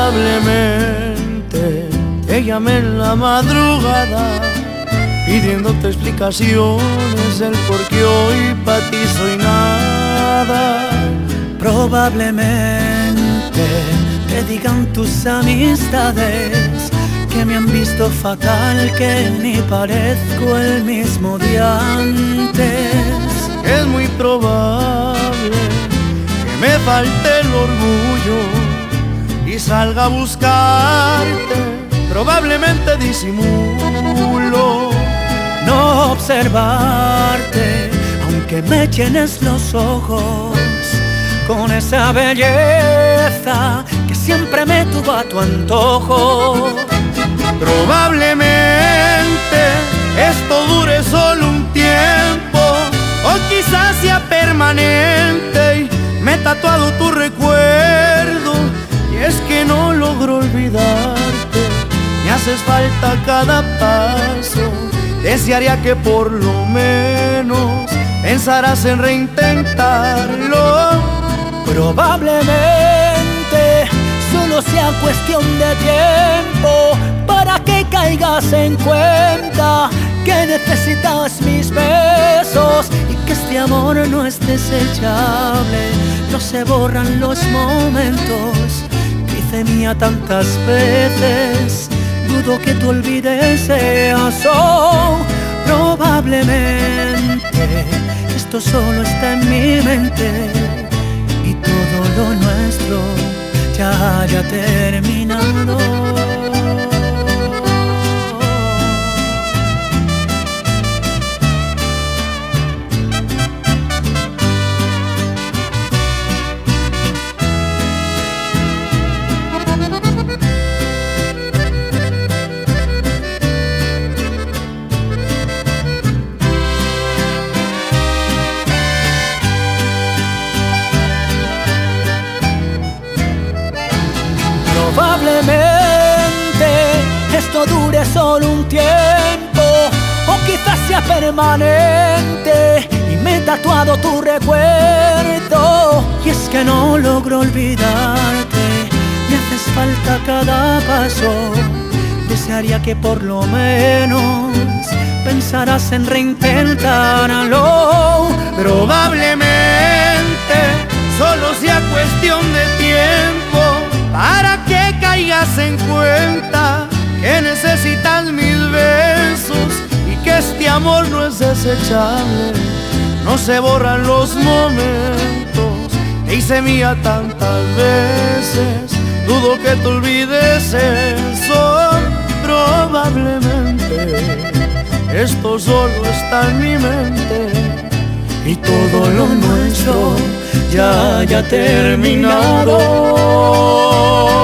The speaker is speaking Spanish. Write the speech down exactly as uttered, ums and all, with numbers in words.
Probablemente te llamé en la madrugada pidiéndote explicaciones del por qué hoy pa' ti soy nada. Probablemente te digan tus amistades que me han visto fatal, que ni parezco el mismo de antes. Es muy probable que me falte el orgullo y salga a buscarte. Probablemente disimulo no observarte, aunque me llenes los ojos con esa belleza que siempre me tuvo a tu antojo. Probablemente esto dure solo un tiempo, o quizás sea permanente y me he tatuado tu recuerdo. Y es que no logro olvidarte, me haces falta cada paso. Desearía que por lo menos pensarás en reintentarlo. Probablemente solo sea cuestión de tiempo para que caigas en cuenta que necesitas mis besos y que este amor no es desechable. No se borran los momentos que hice mía tantas veces. Dudo que tú olvides eso. Probablemente esto solo está en mi mente y todo lo nuestro ya haya terminado. Probablemente esto dure solo un tiempo, o quizás sea permanente y me he tatuado tu recuerdo. Y es que no logro olvidarte, me haces falta cada paso. Desearía que por lo menos pensarás en reintentarlo. Probablemente solo sea cuestión de tiempo para que caigas en cuenta que necesitas mis besos y que este amor no es desechable. No se borran los momentos que hice mía tantas veces. Dudo que te olvides eso. Probablemente esto solo está en mi mente y todo lo nuestro ya haya terminado.